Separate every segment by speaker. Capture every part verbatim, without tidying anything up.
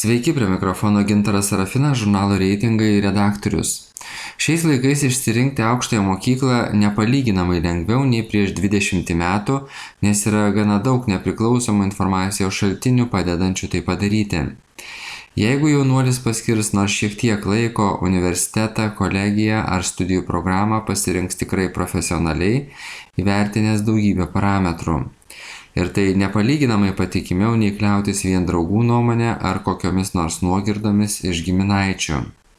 Speaker 1: Sveiki, prie mikrofono Gintaras Sarafinas, žurnalo Reitingai redaktorius. Šiais laikais išsirinkti aukštąją mokyklą nepalyginamai lengviau nei prieš dvidešimt metų, nes yra gana daug nepriklausomų informacijos šaltinių padedančių tai padaryti. Jeigu jaunuolis paskirs nors šiek tiek laiko, universitetą, kolegiją ar studijų programą pasirinks tikrai profesionaliai, įvertinęs daugybę parametrų. Ir tai nepalyginamai patikimiau nei kliautis vien draugų nuomonę ar kokiomis nors nuogirdomis iš giminaičių.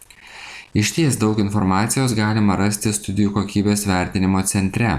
Speaker 1: Išties daug informacijos galima rasti studijų kokybės vertinimo centre.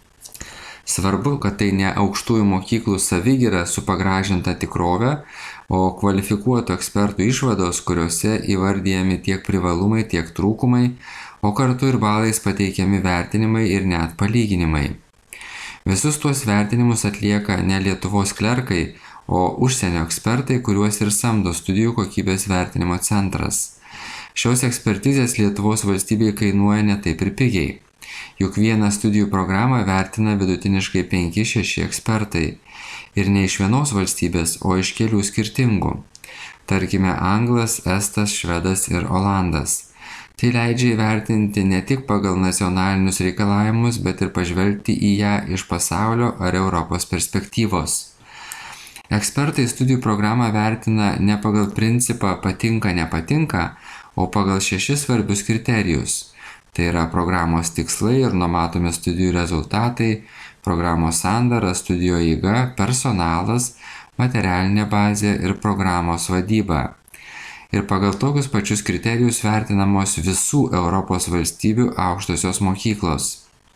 Speaker 1: Svarbu, kad tai ne aukštųjų mokyklų savigyra su pagražinta tikrove, o kvalifikuotų ekspertų išvados, kuriuose įvardyjami tiek privalumai, tiek trūkumai, o kartu ir balais pateikiami vertinimai ir net palyginimai. Visus tuos vertinimus atlieka ne Lietuvos klerkai, o užsienio ekspertai, kuriuos ir samdo studijų kokybės vertinimo centras. Šios ekspertizės Lietuvos valstybei kainuoja ne taip ir pigiai. Juk vieną studijų programą vertina vidutiniškai penki šeši ekspertai. Ir ne iš vienos valstybės, o iš kelių skirtingų. Tarkime, anglas, estas, švedas ir olandas. Tai leidžia įvertinti ne tik pagal nacionalinius reikalavimus, bet ir pažvelgti į ją iš pasaulio ar Europos perspektyvos. Ekspertai studijų programą vertina ne pagal principą patinka, nepatinka, o pagal šešis svarbius kriterijus. Tai yra programos tikslai ir numatomi studijų rezultatai, programos sandara, studijų eiga, personalas, materialinė bazė ir programos vadyba. Ir pagal tokius pačius kriterijus vertinamos visų Europos valstybių aukštosios mokyklos.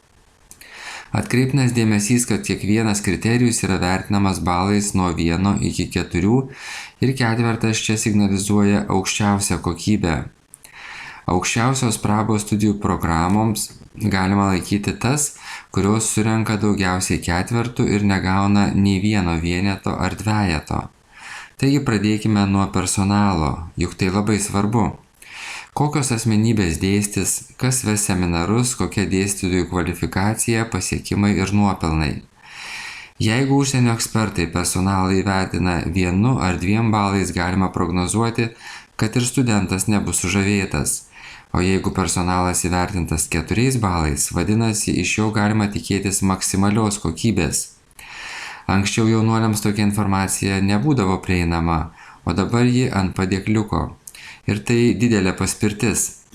Speaker 1: Atkreiptinas dėmesys, kad kiekvienas kriterijus yra vertinamas balais nuo vieno iki keturių ir ketvertas čia signalizuoja aukščiausią kokybę. Aukščiausios prabos studijų programoms galima laikyti tas, kurios surenka daugiausiai ketvertų ir negauna nei vieno vieneto ar dvejeto. Taigi pradėkime nuo personalo, juk tai labai svarbu. Kokios asmenybės dėstys, kas ves seminarus, kokia dėstytojų kvalifikacija, pasiekimai ir nuopelnai. Jeigu užsienio ekspertai personalą įvertina vienu ar dviem balais, galima prognozuoti, kad ir studentas nebus sužavėtas. O jeigu personalas įvertintas keturiais balais, vadinasi, iš jo galima tikėtis maksimalios kokybės. Anksčiau jaunuoliams tokia informacija nebūdavo prieinama, o dabar ji ant padėkliuko. Ir tai didelė paspirtis.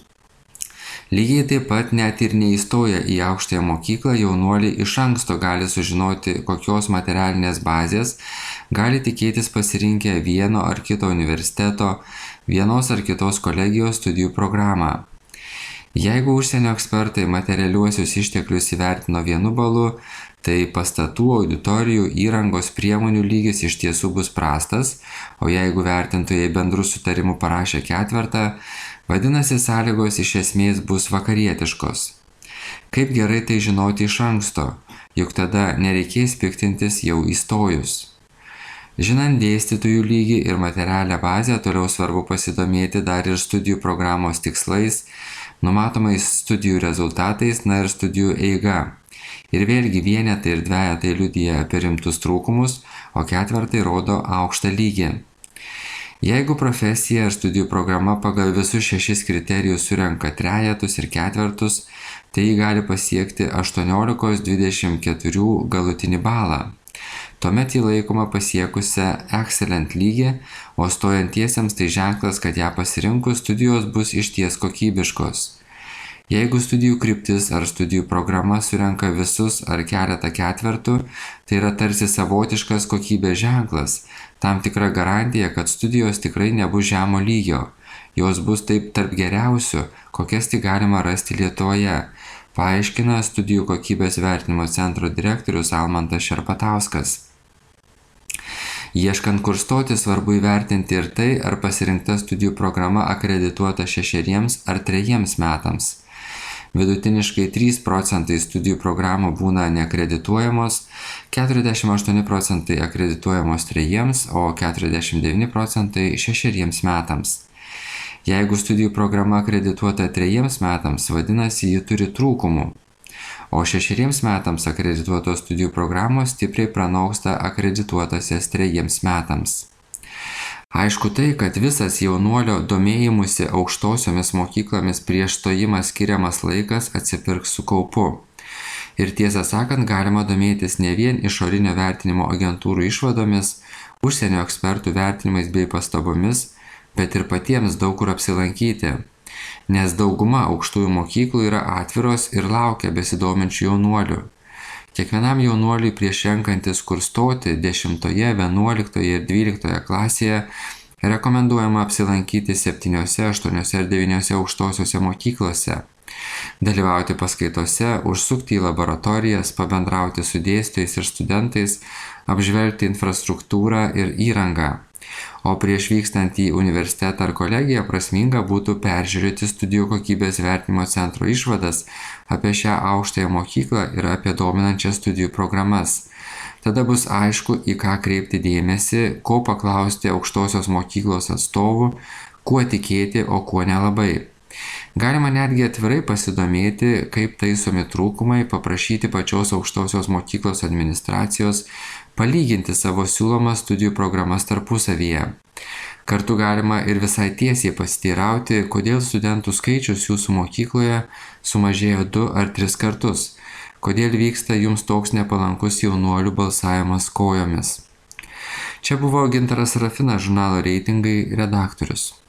Speaker 1: Lygiai taip pat net ir neįstoję į aukštąją mokyklą, jaunuoliai iš anksto gali sužinoti, kokios materialinės bazės gali tikėtis pasirinkę vieno ar kito universiteto, vienos ar kitos kolegijos studijų programą. Jeigu užsienio ekspertai materialiuosius išteklius įvertino vienu balu, tai pastatų, auditorijų, įrangos, priemonių lygis iš tiesų bus prastas, o jeigu vertintojai bendrų sutarimų parašė ketvertą, vadinasi, sąlygos iš esmės bus vakarietiškos. Kaip gerai tai žinoti iš anksto, juk tada nereikės piktintis jau įstojus. Žinant dėstytojų lygį ir materialią bazę, toliau svarbu pasidomėti dar ir studijų programos tikslais, numatomais studijų rezultatais, na ir studijų eiga. Ir vėlgi vienetai ir dvejetai liudija apie rimtus trūkumus, o ketvertai rodo aukštą lygį. Jeigu profesija ar studijų programa pagal visus šešis kriterijus surenka trejetus ir ketvertus, tai ji gali pasiekti aštuoniolikos dvidešimt keturių galutinį balą. Tuomet jį laikoma pasiekusią excellent lygį, o stojantiesiems tai ženklas, kad ją pasirinkus studijos bus išties kokybiškos. Jeigu studijų kryptis ar studijų programa surenka visus ar keletą ketvertų, tai yra tarsi savotiškas kokybės ženklas, tam tikra garantija, kad studijos tikrai nebus žemo lygio. Jos bus taip tarp geriausių, kokias tik galima rasti Lietuvoje, paaiškina studijų kokybės vertinimo centro direktorius Almantas Šerpatauskas. Ieškant kur stoti, svarbu įvertinti ir tai, ar pasirinkta studijų programa akredituota šešeriems ar trejiems metams. Vidutiniškai trys procentai studijų programų būna neakredituojamos, keturiasdešimt aštuoni procentai akredituojamos trejiems, o keturiasdešimt devyni procentai šešeriems metams. Jeigu studijų programa akredituota trejiems metams, vadinasi, ji turi trūkumų. O šešeriems metams akredituotos studijų programos stipriai pranoksta akredituotasias trejiems metams. Aišku tai, kad visas jaunuolio domėjimusi aukštosiomis mokyklomis prieš stojimą skiriamas laikas atsipirks su kaupu. Ir tiesą sakant, galima domėtis ne vien išorinio vertinimo agentūrų išvadomis, užsienio ekspertų vertinimais bei pastabomis, bet ir patiems daug kur apsilankyti. Nes dauguma aukštųjų mokyklų yra atviros ir laukia besidominčių jaunuolių. Kiekvienam jaunuoliui prieš renkantis kur stoti dešimtoje, vienuoliktoje ir dvyliktoje klasėje rekomenduojama apsilankyti septyniose, aštuoniose ir devyniose aukštosiose mokyklose, dalyvauti paskaitose, užsukti į laboratorijas, pabendrauti su dėstytojais ir studentais, apžvelgti infrastruktūrą ir įrangą. O prieš vykstant į universitetą ar kolegiją prasminga būtų peržiūrėti studijų kokybės vertinimo centro išvadas apie šią aukštąją mokyklą ir apie dominančias studijų programas. Tada bus aišku, į ką kreipti dėmesį, ko paklausti aukštosios mokyklos atstovų, kuo tikėti, o kuo nelabai. Galima netgi atvirai pasidomėti, kaip taisomi trūkumai, paprašyti pačios aukštosios mokyklos administracijos palyginti savo siūlomas studijų programas tarpusavyje. Kartu galima ir visai tiesiai pasiteirauti, kodėl studentų skaičius jūsų mokykloje sumažėjo du ar tris kartus, kodėl vyksta jums toks nepalankus jaunuolių balsavimas kojomis. Čia buvo Gintaras Serafinas, žurnalo Reitingai redaktorius.